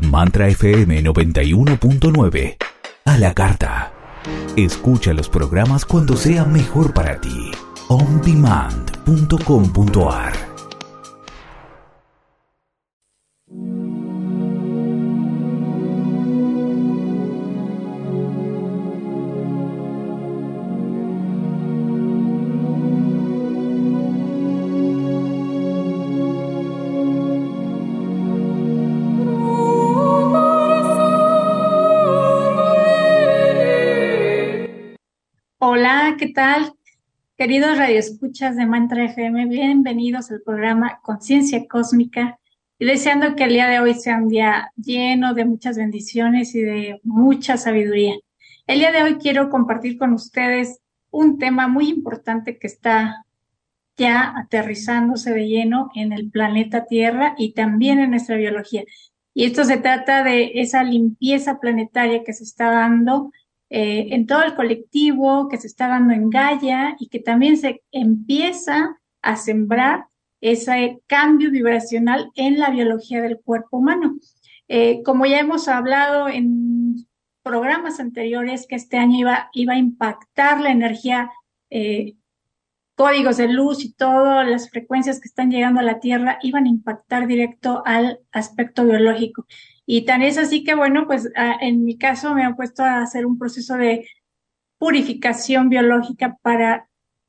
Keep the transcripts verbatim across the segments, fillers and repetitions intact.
Mantra F M noventa y uno punto nueve. A la carta. Escucha los programas cuando sea mejor para ti. on demand punto com punto a r. Hola, ¿qué tal? Queridos radioescuchas de Mantra F M, bienvenidos al programa Conciencia Cósmica y deseando que el día de hoy sea un día lleno de muchas bendiciones y de mucha sabiduría. El día de hoy quiero compartir con ustedes un tema muy importante que está ya aterrizándose de lleno en el planeta Tierra y también en nuestra biología. Y esto se trata de esa limpieza planetaria que se está dando eh, en todo el colectivo, que se está dando en Gaia y que también se empieza a sembrar ese cambio vibracional en la biología del cuerpo humano. Eh, como ya hemos hablado en programas anteriores, que este año iba, iba a impactar la energía eh, códigos de luz y todas las frecuencias que están llegando a la Tierra iban a impactar directo al aspecto biológico. Y tan es así que, bueno, pues a, en mi caso me han puesto a hacer un proceso de purificación biológica para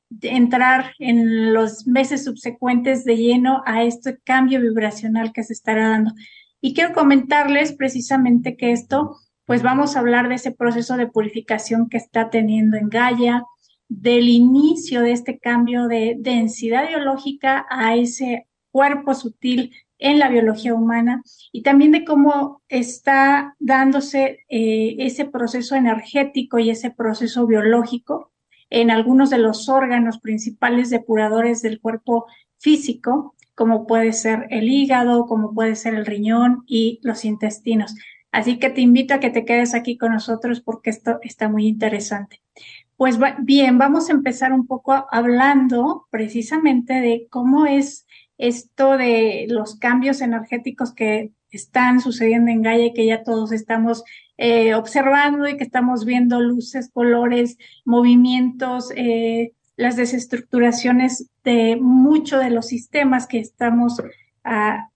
entrar en los meses subsecuentes de lleno a este cambio vibracional que se estará dando. Y quiero comentarles precisamente que esto, pues vamos a hablar de ese proceso de purificación que está teniendo en Gaia, del inicio de este cambio de densidad biológica a ese cuerpo sutil en la biología humana y también de cómo está dándose eh, ese proceso energético y ese proceso biológico en algunos de los órganos principales depuradores del cuerpo físico, como puede ser el hígado, como puede ser el riñón y los intestinos. Así que te invito a que te quedes aquí con nosotros porque esto está muy interesante. Pues bien, vamos a empezar un poco hablando precisamente de cómo es esto de los cambios energéticos que están sucediendo en Gaia y que ya todos estamos eh, observando y que estamos viendo luces, colores, movimientos, eh, las desestructuraciones de muchos de los sistemas que estamos ah,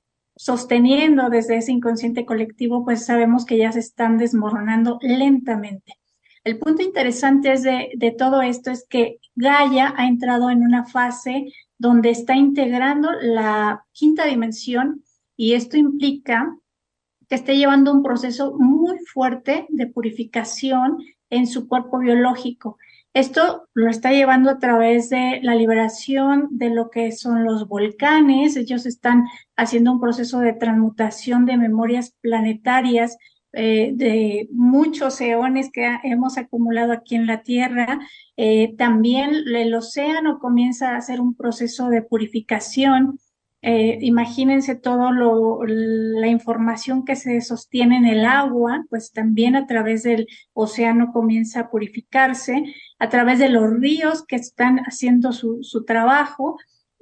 sosteniendo desde ese inconsciente colectivo, pues sabemos que ya se están desmoronando lentamente. El punto interesante es de, de todo esto es que Gaia ha entrado en una fase donde está integrando la quinta dimensión y esto implica que esté llevando un proceso muy fuerte de purificación en su cuerpo biológico. Esto lo está llevando a través de la liberación de lo que son los volcanes. Ellos están haciendo un proceso de transmutación de memorias planetarias eh, de muchos eones que ha, hemos acumulado aquí en la Tierra. Eh, también el océano comienza a hacer un proceso de purificación. Eh, imagínense todo lo, la información que se sostiene en el agua, pues también a través del océano comienza a purificarse, a través de los ríos que están haciendo su, su trabajo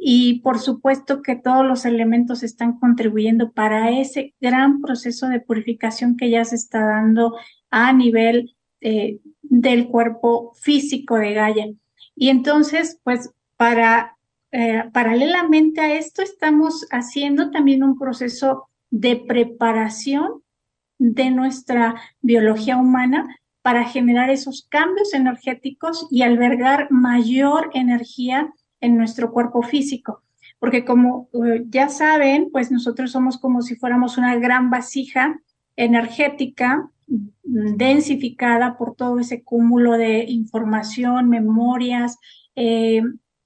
y por supuesto que todos los elementos están contribuyendo para ese gran proceso de purificación que ya se está dando a nivel eh, del cuerpo físico de Gaia. Y entonces, pues para Eh, paralelamente a esto, estamos haciendo también un proceso de preparación de nuestra biología humana para generar esos cambios energéticos y albergar mayor energía en nuestro cuerpo físico. Porque como eh, ya saben, pues nosotros somos como si fuéramos una gran vasija energética densificada por todo ese cúmulo de información, memorias, eh,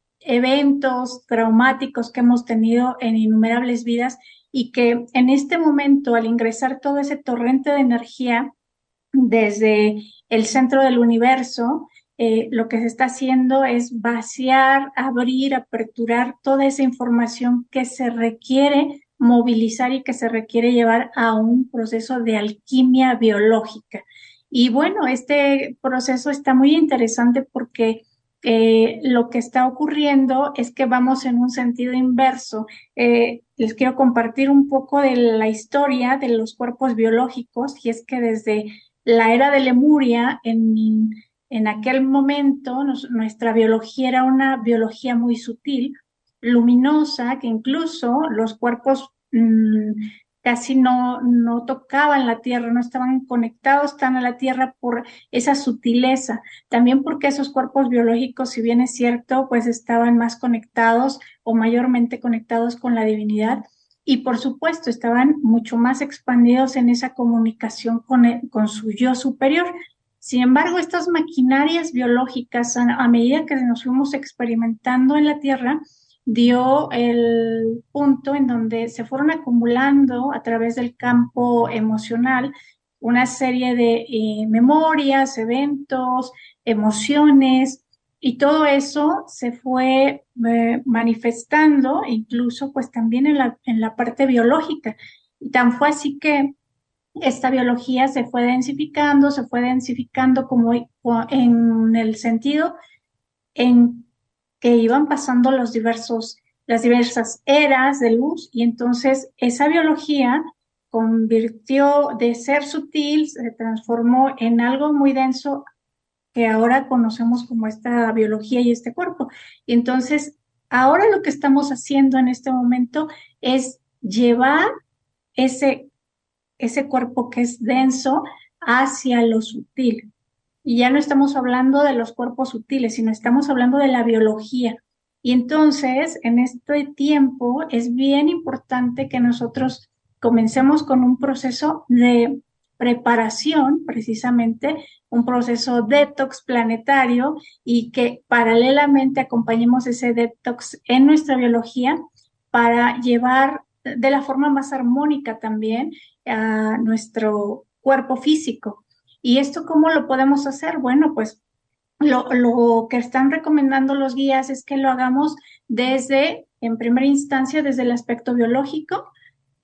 eventos traumáticos que hemos tenido en innumerables vidas y que en este momento, al ingresar todo ese torrente de energía desde el centro del universo, eh, lo que se está haciendo es vaciar, abrir, aperturar toda esa información que se requiere movilizar y que se requiere llevar a un proceso de alquimia biológica. Y bueno, este proceso está muy interesante porque eh, lo que está ocurriendo es que vamos en un sentido inverso. Eh, les quiero compartir un poco de la historia de los cuerpos biológicos, y es que desde la era de Lemuria, en, en aquel momento, nos, nuestra biología era una biología muy sutil, luminosa, que incluso los cuerpos mmm, casi no, no tocaban la tierra, no estaban conectados tan a la tierra por esa sutileza. También porque esos cuerpos biológicos, si bien es cierto, pues estaban más conectados o mayormente conectados con la divinidad, y por supuesto estaban mucho más expandidos en esa comunicación con, el, con su yo superior. Sin embargo, estas maquinarias biológicas, a, a medida que nos fuimos experimentando en la Tierra, dio el punto en donde se fueron acumulando a través del campo emocional una serie de eh, memorias, eventos, emociones, y todo eso se fue eh, manifestando incluso pues también en la, en la parte biológica. Y tan fue así que esta biología se fue densificando, se fue densificando como en el sentido en que iban pasando los diversos, las diversas eras de luz, y entonces esa biología convirtió de ser sutil, se transformó en algo muy denso que ahora conocemos como esta biología y este cuerpo. Y entonces, ahora lo que estamos haciendo en este momento es llevar ese, ese cuerpo que es denso hacia lo sutil. Y ya no estamos hablando de los cuerpos sutiles, sino estamos hablando de la biología. Y entonces, en este tiempo, es bien importante que nosotros comencemos con un proceso de preparación, precisamente, un proceso detox planetario, y que paralelamente acompañemos ese detox en nuestra biología para llevar de la forma más armónica también a nuestro cuerpo físico. ¿Y esto cómo lo podemos hacer? Bueno, pues lo, lo que están recomendando los guías es que lo hagamos desde, en primera instancia, desde el aspecto biológico,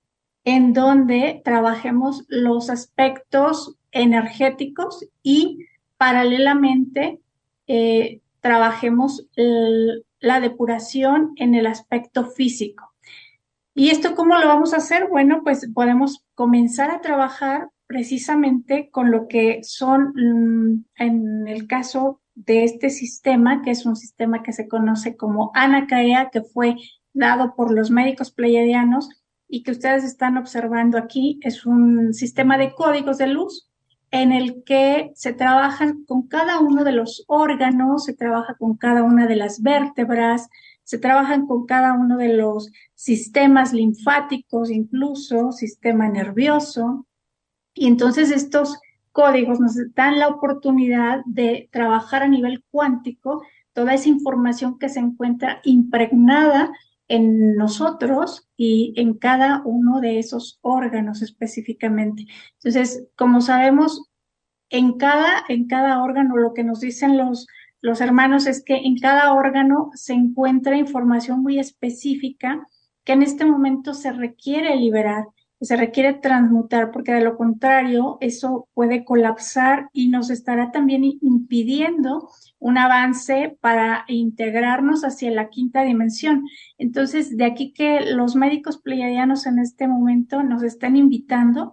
en donde trabajemos los aspectos energéticos y paralelamente eh, trabajemos el, la depuración en el aspecto físico. ¿Y esto cómo lo vamos a hacer? Bueno, pues podemos comenzar a trabajar precisamente con lo que son, mmm, en el caso de este sistema, que es un sistema que se conoce como Anacaea, que fue dado por los médicos pleiadianos y que ustedes están observando aquí. Es un sistema de códigos de luz en el que se trabajan con cada uno de los órganos, se trabaja con cada una de las vértebras, se trabajan con cada uno de los sistemas linfáticos, incluso sistema nervioso. Y entonces estos códigos nos dan la oportunidad de trabajar a nivel cuántico toda esa información que se encuentra impregnada en nosotros y en cada uno de esos órganos específicamente. Entonces, como sabemos, en cada, en cada órgano, lo que nos dicen los, los hermanos es que en cada órgano se encuentra información muy específica que en este momento se requiere liberar, que se requiere transmutar, porque de lo contrario eso puede colapsar y nos estará también impidiendo un avance para integrarnos hacia la quinta dimensión. Entonces, de aquí que los médicos pleiadianos en este momento nos están invitando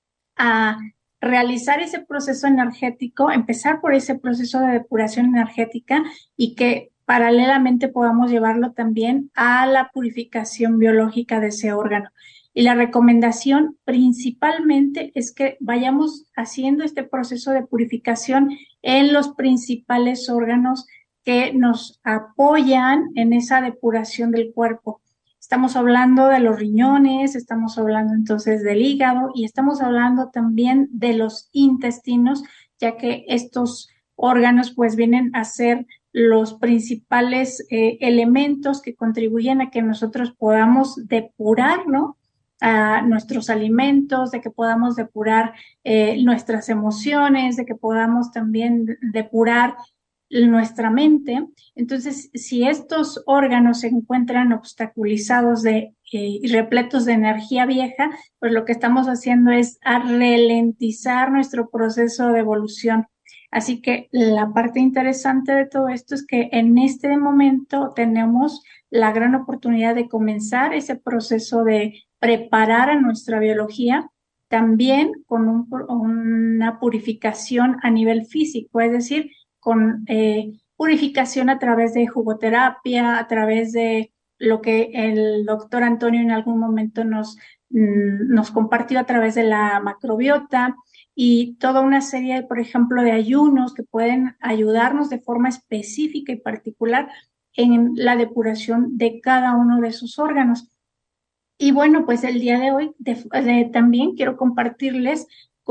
a realizar ese proceso energético, empezar por ese proceso de depuración energética, y que paralelamente podamos llevarlo también a la purificación biológica de ese órgano. Y la recomendación principalmente es que vayamos haciendo este proceso de purificación en los principales órganos que nos apoyan en esa depuración del cuerpo. Estamos hablando de los riñones, estamos hablando entonces del hígado, y estamos hablando también de los intestinos, ya que estos órganos pues vienen a ser los principales eh, elementos que contribuyen a que nosotros podamos depurar, ¿no?, a nuestros alimentos, de que podamos depurar eh, nuestras emociones, de que podamos también depurar nuestra mente. Entonces, si estos órganos se encuentran obstaculizados de, eh, y repletos de energía vieja, pues lo que estamos haciendo es a ralentizar nuestro proceso de evolución. Así que la parte interesante de todo esto es que en este momento tenemos la gran oportunidad de comenzar ese proceso de preparar a nuestra biología también con un, una purificación a nivel físico, es decir, con eh, purificación a través de jugoterapia, a través de lo que el doctor Antonio en algún momento nos, mm, nos compartió a través de la macrobiota y toda una serie, por ejemplo, de ayunos que pueden ayudarnos de forma específica y particular en la depuración de cada uno de sus órganos. Y bueno, pues el día de hoy de, de, también quiero compartirles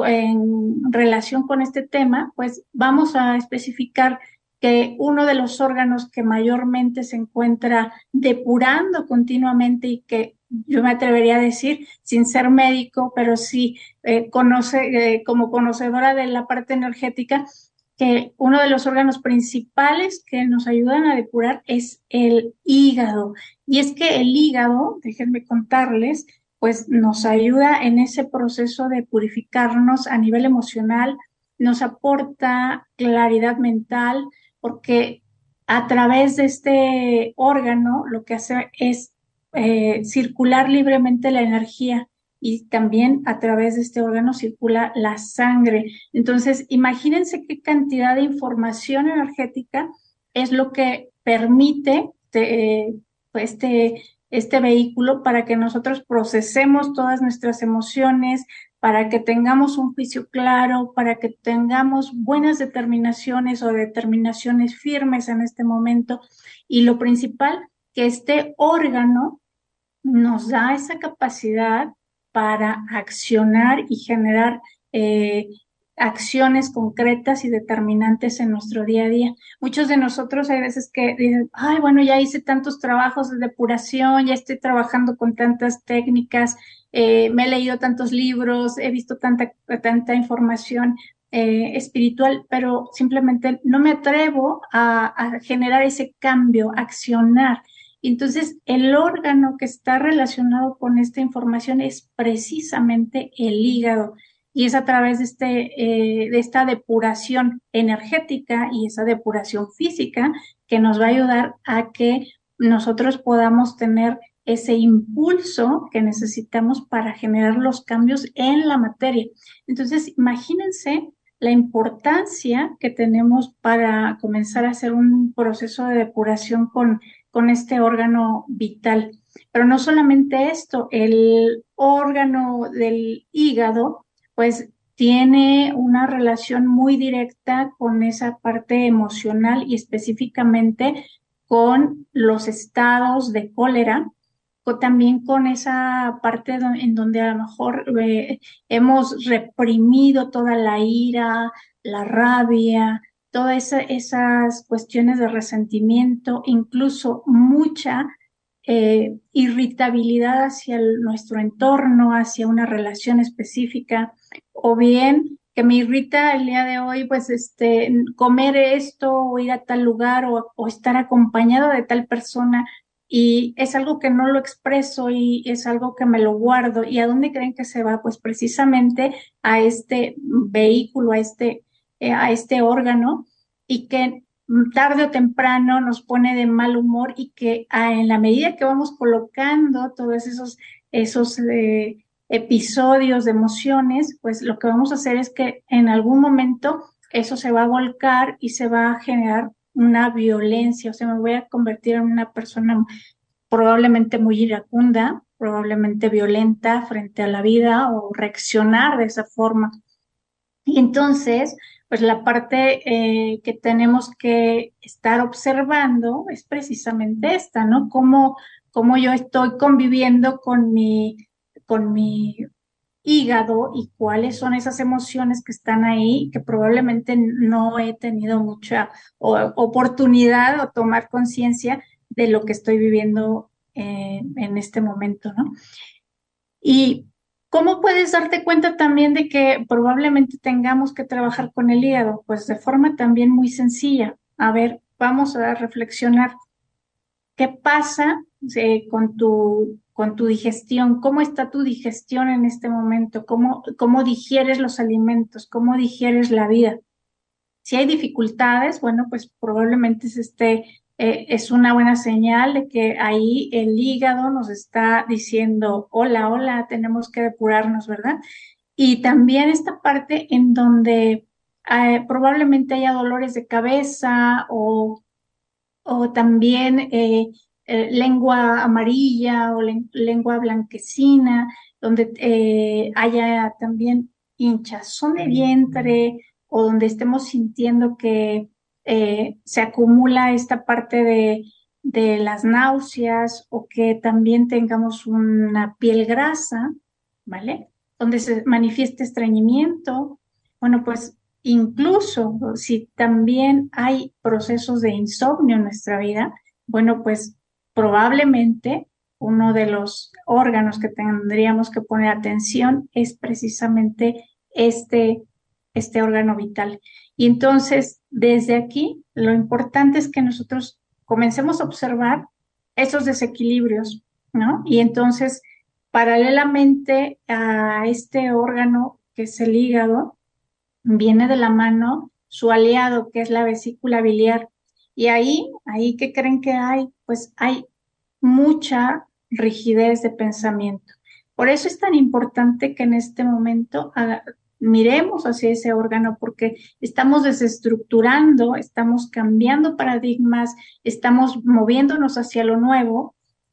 en relación con este tema, pues vamos a especificar que uno de los órganos que mayormente se encuentra depurando continuamente y que yo me atrevería a decir, sin ser médico, pero sí eh, conoce, eh, como conocedora de la parte energética, que uno de los órganos principales que nos ayudan a depurar es el hígado. Y es que el hígado, déjenme contarles, pues nos ayuda en ese proceso de purificarnos a nivel emocional, nos aporta claridad mental, porque a través de este órgano lo que hace es eh, circular libremente la energía y también a través de este órgano circula la sangre. Entonces, imagínense qué cantidad de información energética es lo que permite eh, este, este vehículo para que nosotros procesemos todas nuestras emociones, para que tengamos un juicio claro, para que tengamos buenas determinaciones o determinaciones firmes en este momento. Y lo principal, que este órgano nos da esa capacidad para accionar y generar eh, acciones concretas y determinantes en nuestro día a día. Muchos de nosotros hay veces que dicen, ay, bueno, ya hice tantos trabajos de depuración, ya estoy trabajando con tantas técnicas, eh, me he leído tantos libros, he visto tanta, tanta información eh, espiritual, pero simplemente no me atrevo a, a generar ese cambio, a accionar. Entonces, el órgano que está relacionado con esta información es precisamente el hígado y es a través de, este, eh, de esta depuración energética y esa depuración física que nos va a ayudar a que nosotros podamos tener ese impulso que necesitamos para generar los cambios en la materia. Entonces, imagínense la importancia que tenemos para comenzar a hacer un proceso de depuración con, con este órgano vital. Pero no solamente esto, el órgano del hígado, pues tiene una relación muy directa con esa parte emocional y específicamente con los estados de cólera, también con esa parte en donde a lo mejor eh, hemos reprimido toda la ira, la rabia, todas esa, esas cuestiones de resentimiento, incluso mucha eh, irritabilidad hacia el, nuestro entorno, hacia una relación específica, o bien que me irrita el día de hoy, pues este, comer esto o ir a tal lugar o, o estar acompañado de tal persona y es algo que no lo expreso y es algo que me lo guardo. ¿Y a dónde creen que se va? Pues precisamente a este vehículo, a este, eh, a este órgano y que tarde o temprano nos pone de mal humor y que ah, en la medida que vamos colocando todos esos, esos eh, episodios de emociones, pues lo que vamos a hacer es que en algún momento eso se va a volcar y se va a generar una violencia, o sea, me voy a convertir en una persona probablemente muy iracunda, probablemente violenta frente a la vida o reaccionar de esa forma. Y entonces, pues la parte eh, que tenemos que estar observando es precisamente esta, ¿no? Cómo, cómo yo estoy conviviendo con mi, con mi hígado y cuáles son esas emociones que están ahí que probablemente no he tenido mucha o, oportunidad o tomar conciencia de lo que estoy viviendo eh, en este momento, ¿no? Y ¿cómo puedes darte cuenta también de que probablemente tengamos que trabajar con el hígado? Pues de forma también muy sencilla. A ver, vamos a reflexionar. ¿Qué pasa eh, con tu, con tu digestión? ¿Cómo está tu digestión en este momento? ¿Cómo, cómo digieres los alimentos? ¿Cómo digieres la vida? Si hay dificultades, bueno, pues probablemente es, este, eh, es una buena señal de que ahí el hígado nos está diciendo, hola, hola, tenemos que depurarnos, ¿verdad? Y también esta parte en donde eh, probablemente haya dolores de cabeza o, o también eh, eh, lengua amarilla o len- lengua blanquecina, donde eh, haya también hinchazón de vientre o donde estemos sintiendo que eh, se acumula esta parte de, de las náuseas o que también tengamos una piel grasa, ¿vale? Donde se manifieste estreñimiento. Bueno, pues incluso si también hay procesos de insomnio en nuestra vida, bueno, pues probablemente uno de los órganos que tendríamos que poner atención es precisamente este, este órgano vital. Y entonces, desde aquí, lo importante es que nosotros comencemos a observar esos desequilibrios, ¿no? Y entonces, paralelamente a este órgano que es el hígado, viene de la mano su aliado, que es la vesícula biliar. Y ahí, ahí, ¿qué creen que hay? Pues hay mucha rigidez de pensamiento. Por eso es tan importante que en este momento haga- miremos hacia ese órgano, porque estamos desestructurando, estamos cambiando paradigmas, estamos moviéndonos hacia lo nuevo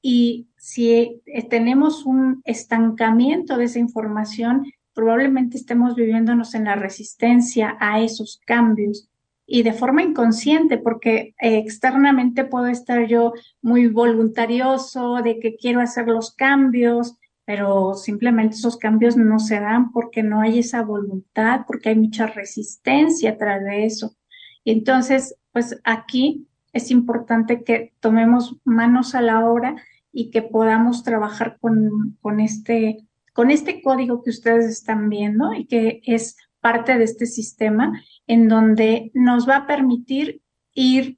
y si eh, tenemos un estancamiento de esa información, probablemente estemos viviéndonos en la resistencia a esos cambios y de forma inconsciente, porque eh, externamente puedo estar yo muy voluntarioso de que quiero hacer los cambios, pero simplemente esos cambios no se dan porque no hay esa voluntad, porque hay mucha resistencia atrás de eso. Y entonces, pues aquí es importante que tomemos manos a la obra y que podamos trabajar con, con este, con este código que ustedes están viendo y que es parte de este sistema en donde nos va a permitir ir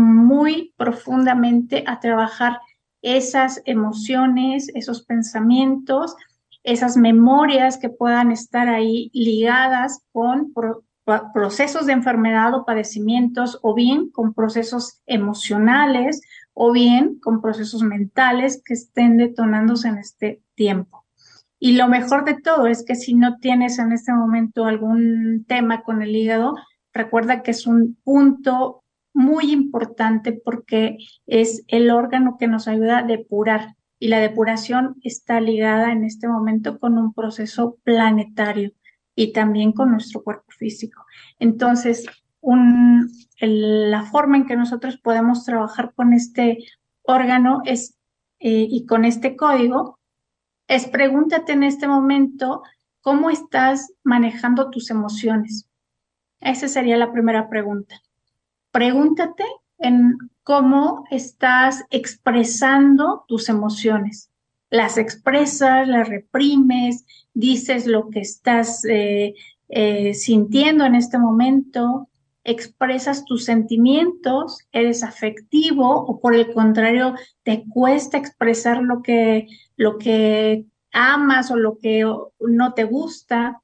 muy profundamente a trabajar esas emociones, esos pensamientos, esas memorias que puedan estar ahí ligadas con pro- pa- procesos de enfermedad o padecimientos, o bien con procesos emocionales, o bien con procesos mentales que estén detonándose en este tiempo. Y lo mejor de todo es que si no tienes en este momento algún tema con el hígado, recuerda que es un punto muy importante porque es el órgano que nos ayuda a depurar y la depuración está ligada en este momento con un proceso planetario y también con nuestro cuerpo físico. Entonces, un, el, la forma en que nosotros podemos trabajar con este órgano es, eh, y con este código es pregúntate en este momento cómo estás manejando tus emociones. Esa sería la primera pregunta. Pregúntate en cómo estás expresando tus emociones. ¿Las expresas, las reprimes, dices lo que estás eh, eh, sintiendo en este momento? ¿Expresas tus sentimientos? ¿Eres afectivo o por el contrario te cuesta expresar lo que, lo que amas o lo que no te gusta?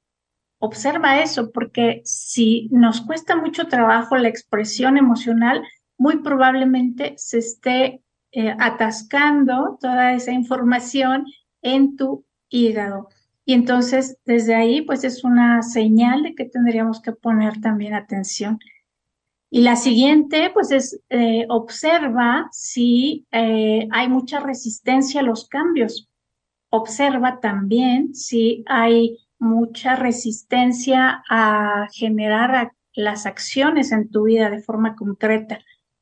Observa eso, porque si nos cuesta mucho trabajo la expresión emocional, muy probablemente se esté eh, atascando toda esa información en tu hígado. Y entonces, desde ahí, pues es una señal de que tendríamos que poner también atención. Y la siguiente, pues es eh, observa si eh, hay mucha resistencia a los cambios. Observa también si hay mucha resistencia a generar a- las acciones en tu vida de forma concreta,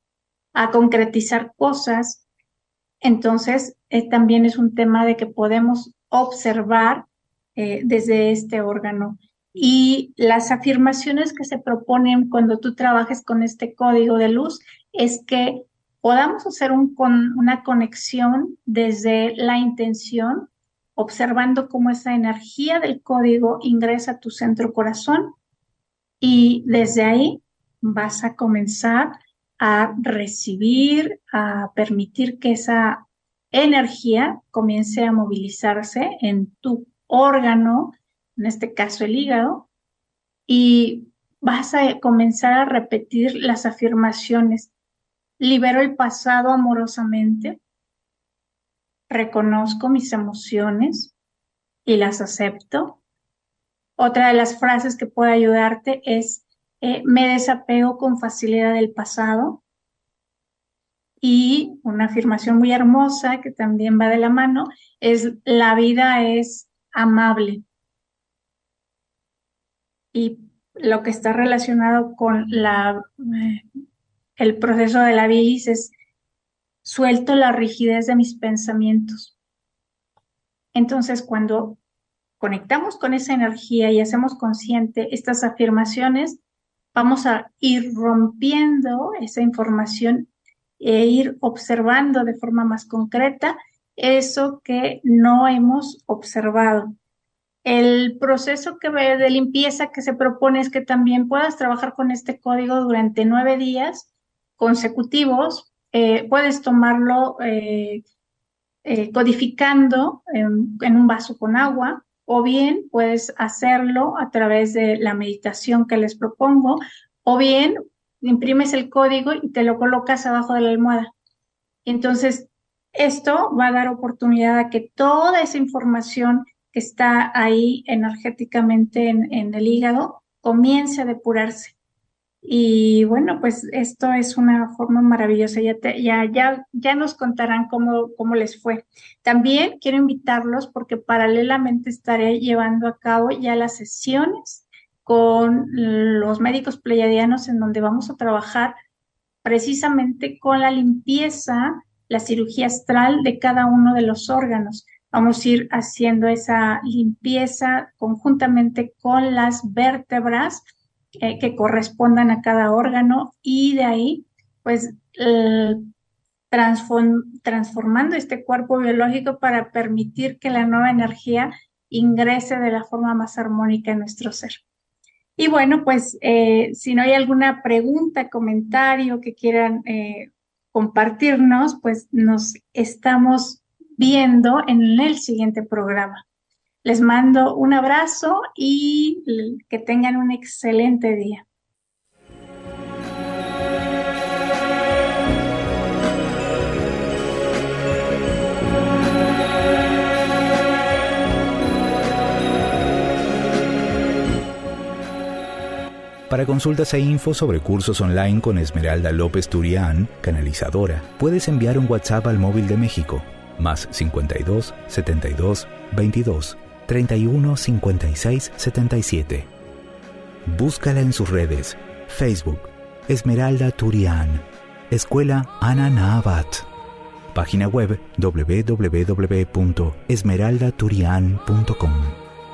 a concretizar cosas. Entonces, eh, también es un tema de que podemos observar eh, desde este órgano. Y las afirmaciones que se proponen cuando tú trabajes con este código de luz es que podamos hacer un con- una conexión desde la intención, observando cómo esa energía del código ingresa a tu centro corazón y desde ahí vas a comenzar a recibir, a permitir que esa energía comience a movilizarse en tu órgano, en este caso el hígado, y vas a comenzar a repetir las afirmaciones. Libero el pasado amorosamente, reconozco mis emociones y las acepto. Otra de las frases que puede ayudarte es, eh, me desapego con facilidad del pasado. Y una afirmación muy hermosa que también va de la mano es, la vida es amable. Y lo que está relacionado con la, eh, el proceso de la bilis es, suelto la rigidez de mis pensamientos. Entonces, cuando conectamos con esa energía y hacemos consciente estas afirmaciones, vamos a ir rompiendo esa información e ir observando de forma más concreta eso que no hemos observado. El proceso que ve de limpieza que se propone es que también puedas trabajar con este código durante nueve días consecutivos. Eh, puedes tomarlo eh, eh, codificando en, en un vaso con agua, o bien puedes hacerlo a través de la meditación que les propongo, o bien imprimes el código y te lo colocas abajo de la almohada. Entonces, esto va a dar oportunidad a que toda esa información que está ahí energéticamente en, en el hígado comience a depurarse. Y bueno, pues esto es una forma maravillosa. Ya, te, ya, ya, ya nos contarán cómo, cómo les fue. También quiero invitarlos porque paralelamente estaré llevando a cabo ya las sesiones con los médicos pleyadianos en donde vamos a trabajar precisamente con la limpieza, la cirugía astral de cada uno de los órganos. Vamos a ir haciendo esa limpieza conjuntamente con las vértebras eh, que correspondan a cada órgano, y de ahí, pues, eh, transform, transformando este cuerpo biológico para permitir que la nueva energía ingrese de la forma más armónica en nuestro ser. Y bueno, pues eh, si no hay alguna pregunta, comentario que quieran eh, compartirnos, pues nos estamos viendo en el siguiente programa. Les mando un abrazo y que tengan un excelente día. Para consultas e info sobre cursos online con Esmeralda López Turián, canalizadora, puedes enviar un WhatsApp al móvil de México, más cincuenta y dos, setenta y dos, veintidós, treinta y uno, cincuenta y seis, setenta y siete. Búscala en sus redes, Facebook, Esmeralda Turián, Escuela Ana Nahabat, página web doble u doble u doble u punto esmeralda turián punto com.